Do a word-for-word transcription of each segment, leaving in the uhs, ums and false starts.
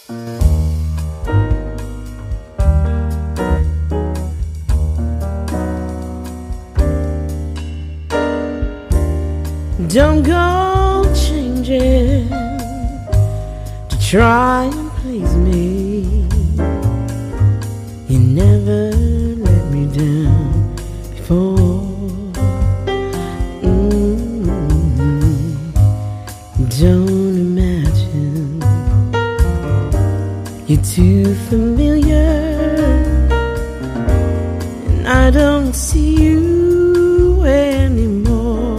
Don't go changing to try and please me. You never let me down before. Mm-hmm. Don't imagine you're too familiar, and I don't see you anymore.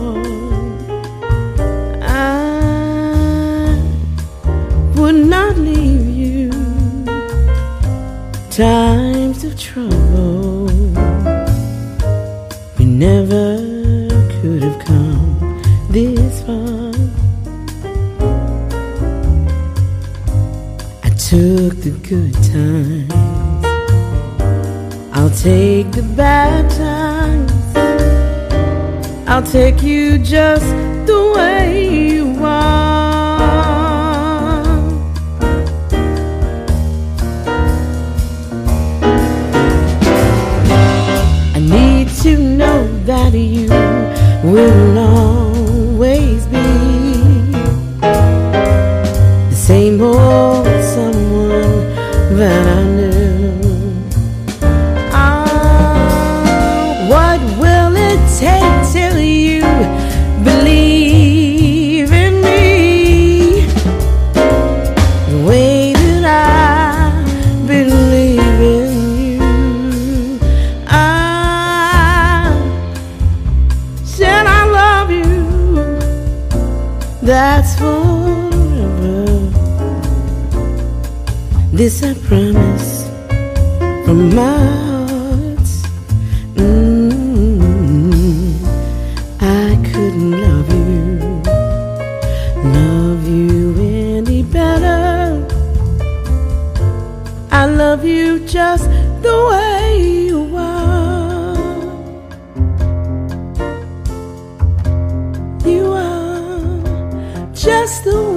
Would not leave you times of trouble. We never could have come this far. I took the good times, I'll take the bad times. I'll take you just the way you are. To know that you will always be the same old someone that I knew. Ah, what will it take till you believe in me the way that I believe in you? That's forever. This I promise from my heart. Mm-hmm. I couldn't love you, love you any better. I love you just the way you are. You are just the way